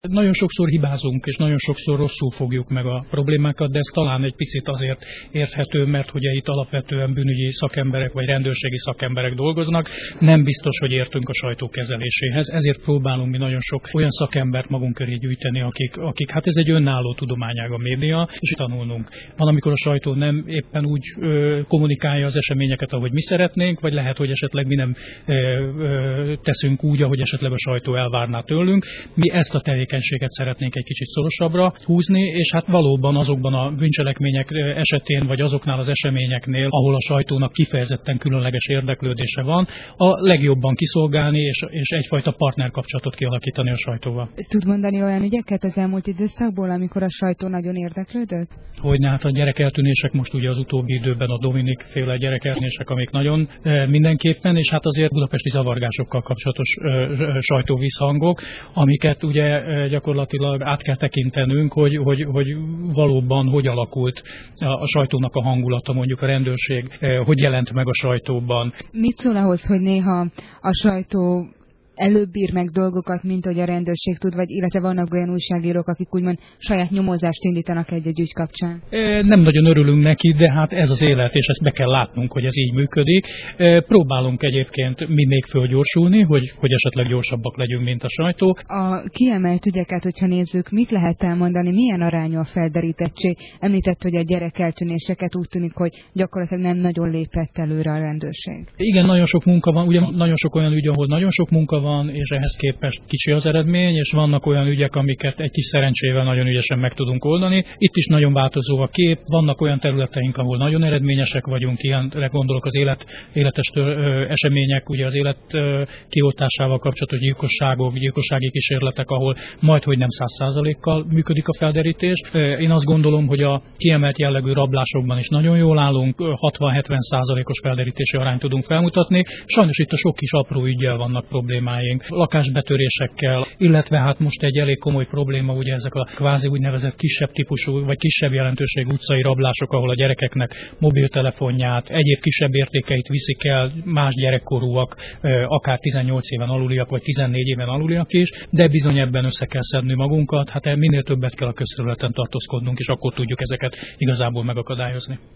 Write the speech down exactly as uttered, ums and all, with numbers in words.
Nagyon sokszor hibázunk, és nagyon sokszor rosszul fogjuk meg a problémákat, de ez talán egy picit azért érthető, mert ugye itt alapvetően bűnügyi szakemberek vagy rendőrségi szakemberek dolgoznak, nem biztos, hogy értünk a sajtó kezeléséhez, ezért próbálunk mi nagyon sok olyan szakembert magunk köré gyűjteni, akik, akik hát ez egy önálló tudományág a média, és tanulnunk. Van, amikor a sajtó nem éppen úgy ö, kommunikálja az eseményeket, ahogy mi szeretnénk, vagy lehet, hogy esetleg mi nem ö, ö, teszünk úgy, ahogy esetleg a sajtó elvárná tőlünk. Mi ezt a tevékenységet szeretnénk egy kicsit szorosabbra húzni, és hát valóban azokban a bűncselekmények esetén, vagy azoknál az eseményeknél, ahol a sajtónak kifejezetten különleges érdeklődése van, a legjobban kiszolgálni, és, és egyfajta partnerkapcsolatot kialakítani a sajtóval. Tud mondani olyan ügyeket az elmúlt időszakból, amikor a sajtó nagyon érdeklődött? Hogyne, hát a gyerekeltűnések most ugye az utóbbi időben a Dominik féle gyerekeltűnések, amik nagyon e, mindenképpen, és hát azért budapesti zavargásokkal kapcsolatos e, sajtóvízhangok, amiket ugye e, gyakorlatilag át kell tekintenünk, hogy, hogy, hogy valóban hogy alakult a, a sajtónak a hangulata, mondjuk a rendőrség, e, hogy jelent meg a sajtóban. Mit szól ahhoz, hogy néha a sajtó előbb ír meg dolgokat, mint hogy a rendőrség tud, vagy illetve vannak olyan újságírók, akik úgymond saját nyomozást indítanak egy-egy ügy kapcsán? Nem nagyon örülünk neki, de hát ez az élet, és ezt be kell látnunk, hogy ez így működik. Próbálunk egyébként mi még fölgyorsulni, hogy, hogy esetleg gyorsabbak legyünk, mint a sajtó. A kiemelt ügyeket, hogyha nézzük, mit lehet elmondani, milyen arányú a felderítettség? Említett, hogy a gyerekeltűnéseket úgy tűnik, hogy gyakorlatilag nem nagyon lépett előre a rendőrség. Igen, nagyon sok munka van, ugye nagyon sok olyan ügy, ahol nagyon sok munka van, és ehhez képest kicsi az eredmény, és vannak olyan ügyek, amiket egy kis szerencsével nagyon ügyesen meg tudunk oldani. Itt is nagyon változó a kép, vannak olyan területeink, ahol nagyon eredményesek vagyunk, ilyenre gondolok az élet, életes ö, események, ugye az élet ö, kioltásával kapcsolatos gyilkosságok, gyilkossági kísérletek, ahol majdhogy nem száz százalékkal működik a felderítés. Én azt gondolom, hogy a kiemelt jellegű rablásokban is nagyon jól állunk, hatvan-hetven százalékos felderítési arányt tudunk felmutatni. Sajnos itt a sok kis apró üggyel vannak problémáink. Lakásbetörésekkel, illetve hát most egy elég komoly probléma, ugye ezek a kvázi úgynevezett kisebb típusú, vagy kisebb jelentőségű utcai rablások, ahol a gyerekeknek mobiltelefonját, egyéb kisebb értékeit viszik el más gyerekkorúak, akár tizennyolc éven aluliak, vagy tizennégy éven aluliak is, de bizony ebben össze kell szedni magunkat, hát minél többet kell a közterületen tartózkodnunk, és akkor tudjuk ezeket igazából megakadályozni.